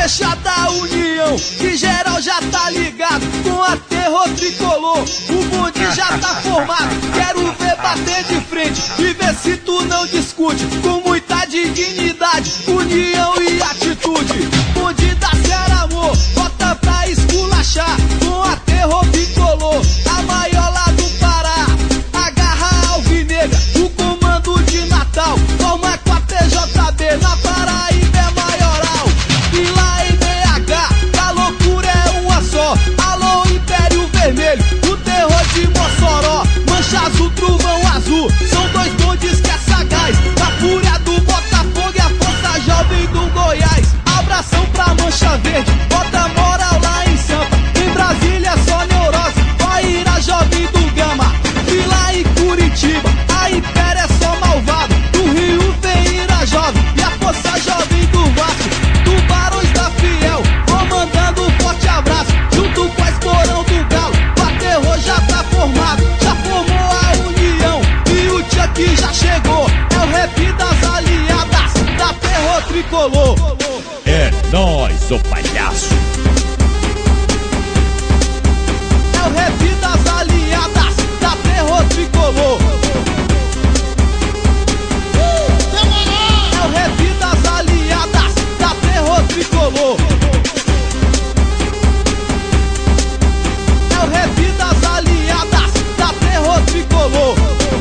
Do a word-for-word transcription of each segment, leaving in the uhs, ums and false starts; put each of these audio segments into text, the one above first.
fechada a união, que geral já tá ligado. Com a terror tricolor, o bonde já tá formado. Quero ver bater de frente e ver se tu não discute. Com muita dignidade, união e atitude. Bonde da Ceará, amor, bota pra esculachar. Com a terror tricolor, a maior lá do Pará. Agarra a alvinegra, o comando de Natal. Toma com a P J B, na Paraíba é maioral. E lá em B H, a loucura é uma só. Alô, Império Vermelho, o terror de Mossoró. Mancha azul, trovão azul, são dois bondes que é sagaz. A fúria do Botafogo e a força jovem do Goiás. Abração pra Mancha Verde, bota moral lá em Sampa. Em Brasília só neurose, vai ir a jovem do Gama. E lá em Curitiba, a Império é só malvado. Do Rio vem ir a jovem e a força jovem do Vasco. Tubarões da Fiel, vou mandando um forte abraço. Junto com a Esporão do Galo, o terror já tá formado. Já formou a união e o dia que já chegou. É o rap das aliadas da terror tricolor. É nóis, ô palhaço. É o rap das aliadas da terror tricolor. É o rap das aliadas da terror tricolor. É o rap das aliadas da terror tricolor.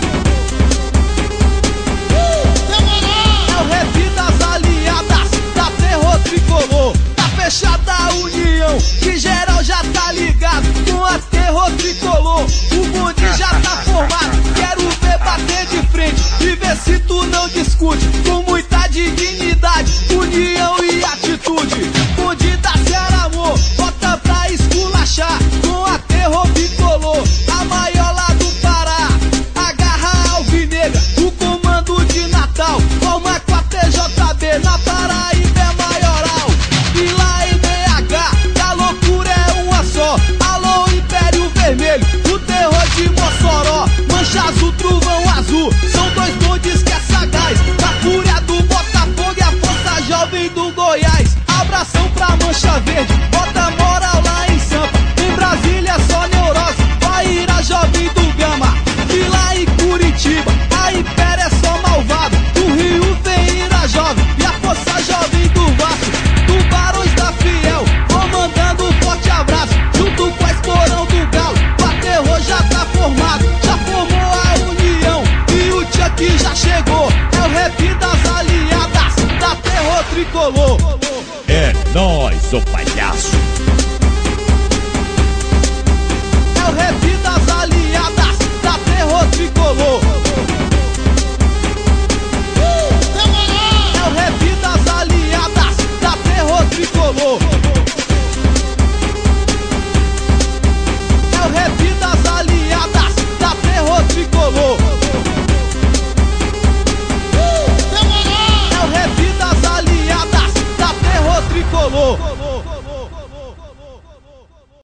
É o rap das aliadas da terror tricolor. Tá fechada a união, que geral já tá ligado. Com a terror tricolor, o bonde já tá formado. Quero ver bater de frente e ver se tu não discute. Com muita dignidade, união e atitude. Bonde da Ceará, amor, bota pra esculachar. Com a terror tricolor, a maior lá do Pará. Agarra a alvinegra, o comando de Natal. Toma com a P J B, na Paraíba é maioral. E lá em B H, a loucura é uma só. Alô, Império Vermelho, o terror de Mossoró. Mancha azul, trovão azul, são dois bondes que é sagaz. A fúria do Botafogo e a força jovem do Goiás. Abração pra Mancha Verde, bota moral lá em Sampa. Em Brasília só neurose, vai ir a jovem do Gama. E lá em Curitiba, a Império é só malvado. Do Rio vem ir a jovem e a força jovem do Vasco. Tubarões da Fiel, vou mandando um forte abraço. Junto com a Esporão do Galo, o terror já tá formado. Já formou a união e o dia que já chegou. É o rap das aliadas da terror tricolor. É nóis, ô palhaço.